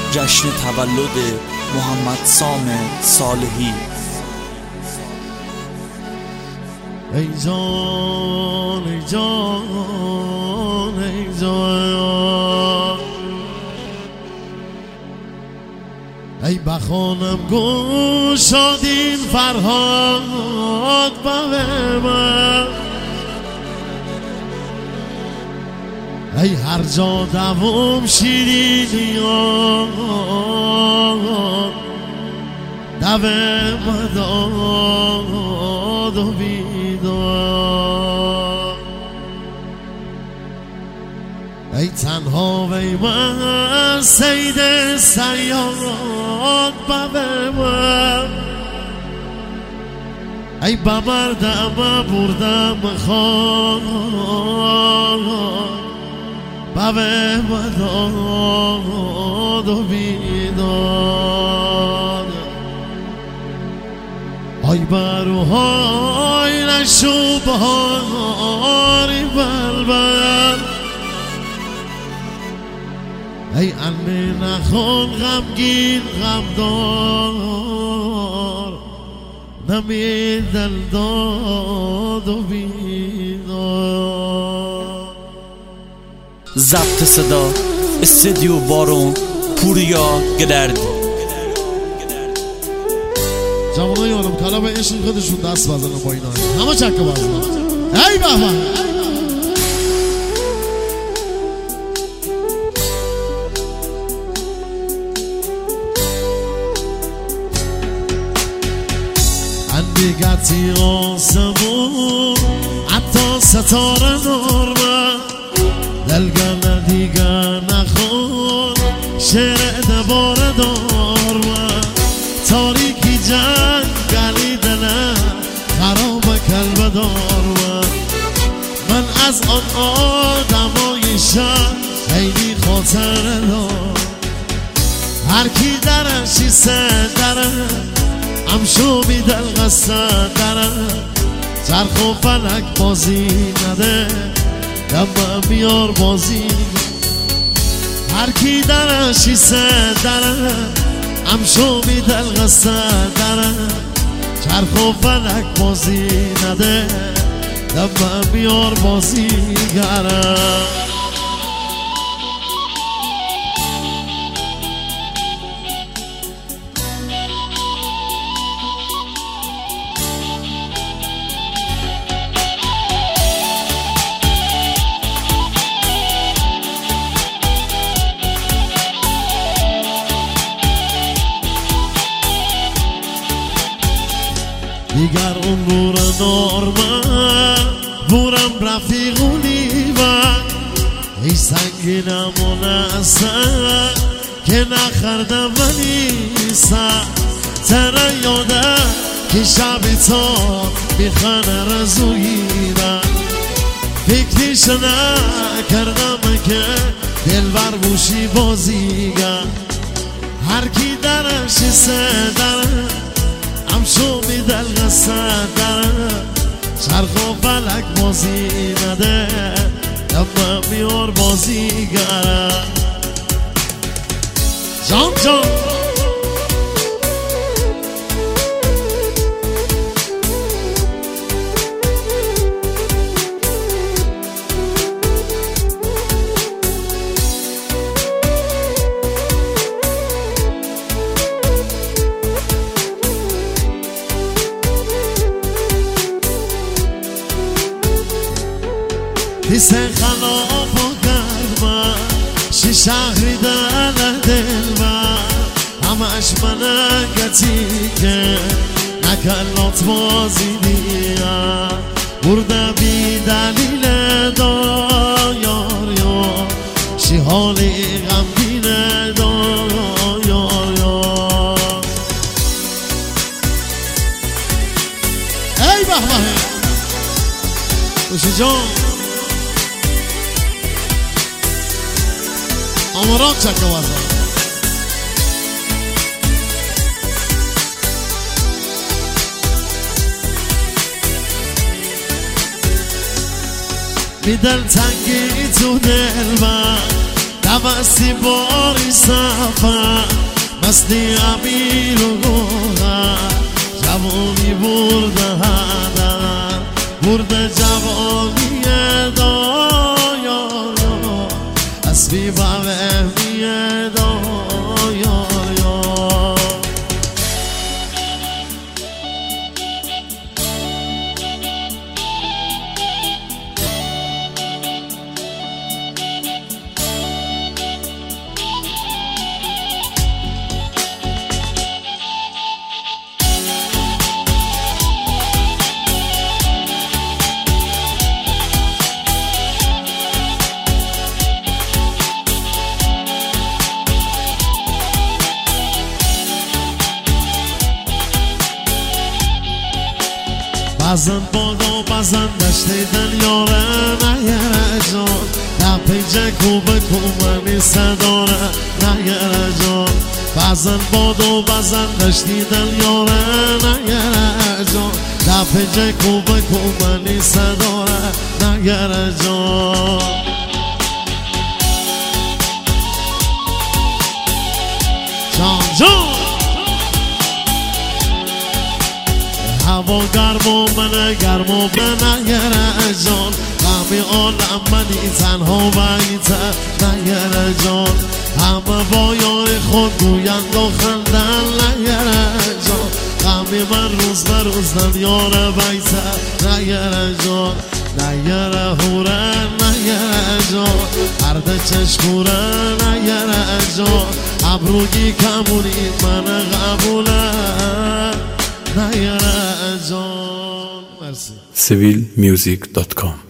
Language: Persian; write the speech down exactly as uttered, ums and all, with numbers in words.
جشن تولد محمد سام صالحی. ای جان ای جان ای جان ای بخانم گشادین فرهاد به من، ای هر جا دوم شیرینی آن دوه مداد و بیدار. ای تنها وی من سید سیاد به من، ای بمردم بردم خان بابه مداد و بیداد. ای بروهای نشو بهاری بلبل، ای انی نخون غمگین غمدار نمی دل داد و بیدار. ضبط صدا استودیو بارون پوریا گدرد. جوانای آرام کلا به عشق خودشون دست بزنن با اینا، همه چکه بزنن. ای بابا اندیگتی آسمون حتی ستاره نورمه، دلگل دیگر نخون شعر دباره دارمه، تاریکی جنگلی دلم خراب کلبه دارمه. من از آن آدمای شهر خیلی خاطر دارم، هر کی درشی سه دره امشو میدل قصد دره، چرخ و فلک بازی نده دم بیار بازی. هر کی درشی سه دره امشو میدل قصد دره، چرخ و فلک بازی نده دم بیار بازی گره. دیگر اون بور نارمن بورم رفیقونی و ای سنگینم و نسن که نخردم و نیستم تره یاده که شبی تا میخانه رزویرم، فکریش نکردم که دلبر بوشی بازیگر. هر کی درشی سه دره امشو میدل قصد داره، چرخ و فلک بازی نده دم میار بازیگره. جان جان حس خلاف و گرمه شی شهری در دل من، همش منگتی که نکلات بازی دیم برده بی دلیل دا یار یار، شی حالی غمگینه دا یار یار. ای به به خوشی جان آماران چکه وزن می دل تنگی تو دل من نفسی باری سفر مستی امیر و گوهر جوانی برده هدر برده جوانی دایار اسبی بوهمی دایار بازن بادا بازن دشتی دل یاره نیره جان در پیجه کوبه کومنی صداره نیره جان بازن بادا بازن دشتی دل یاره نیره جان در پیجه کوبه کومنی صداره نیره جان جان جان هوا گرم و من گرم و نگره جان غمی عالم منی تنها بیتر نگره جان همه با یار خود گویند و خندن نگره جان غمی من روز به روز دنیار بیتر نگره جان نگره هوره نگره جان هرده چشکوره نگره جان ابروگی کمونی من قبوله نگره جان مرسی سیویل میوزیک دات کام